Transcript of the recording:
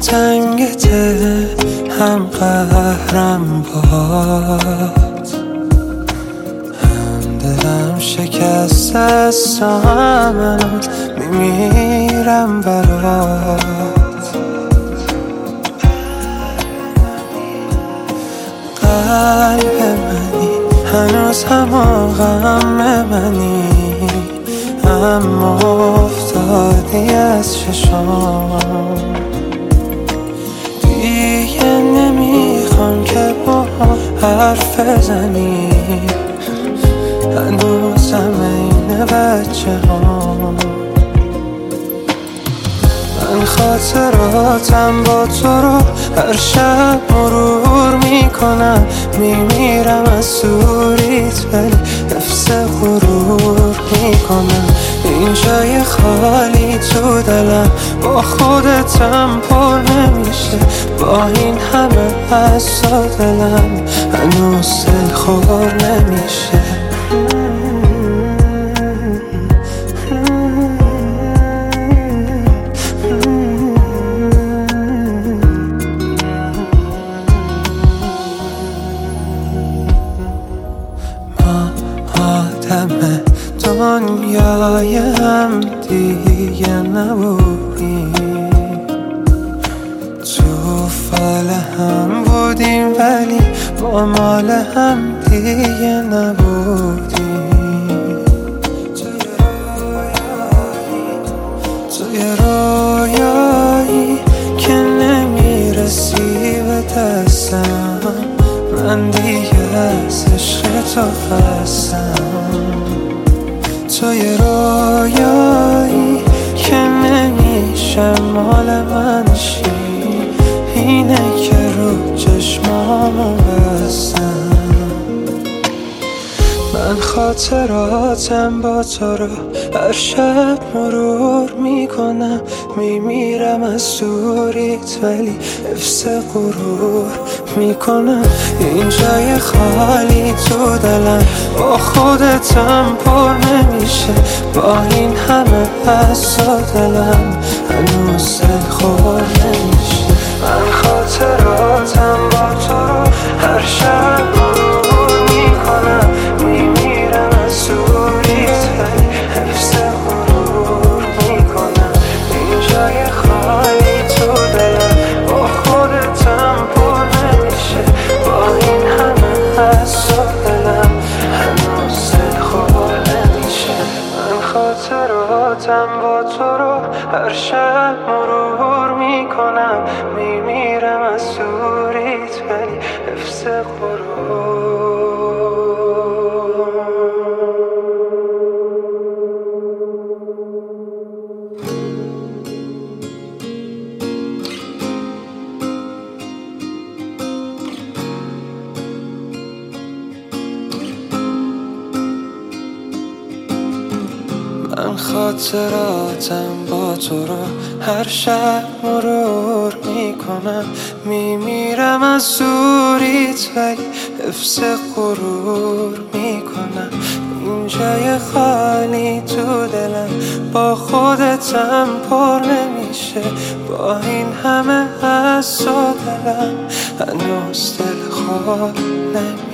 تنگ دل هم قهرم باد، هم دلم شکست است و هم میمیرم برات. قلب منی هنوز هم غم منی، اما افتادی از چشام. دیگه نمیخوام که با حرف بزنی، هنوزم این بچه ها. من خاطراتم با تو رو هر شب مرور میکنم، میمیرم از دوریت ولی حفظ غرور میکنم. این جای خالی تو دلم با خودتم پر نمیشه، با این همه حس و دلم هنوز دلخور نمیشه. آدم دنیای هم دیگه نبودیم، تو فال هم بودیم ولی با مال هم دیگه نبودیم. توی رویایی که نمیرسی به دستم، من دیگه از عشق تو خستم. توی رویایی که نمیشه مال من شی، اینه که رو چشمامو بستم. من خاطراتم با تو رو هر شب مرور میکنم، میمیرم از دوریت ولی حفظ غرور میکنم. این جای خالی تو دلم با خودتم پر نمیشه، با این همه حس و دلم هنوز دلخور نمیشه. من خاطراتم با تو رو هر شب مرور میکنم، میمیرم از دوریت ولی حفظ غرور میکنم. این جای خالی تو دلم با خودتم پر نمیشه، با این همه حس و دلم هنوز دلخور نمیشه. من خاطراتم با تو رو هر شب مرور میکنم، میمیرم از دوریت ولی حفظ غرور. من خاطراتم با تو رو هر شب مرور میکنم، میمیرم از دوریت ولی حفظ غرور میکنم. این جای خالی تو دلم با خودتم پر نمیشه، با این همه حس و دلم هنوز دلخور نمیشه.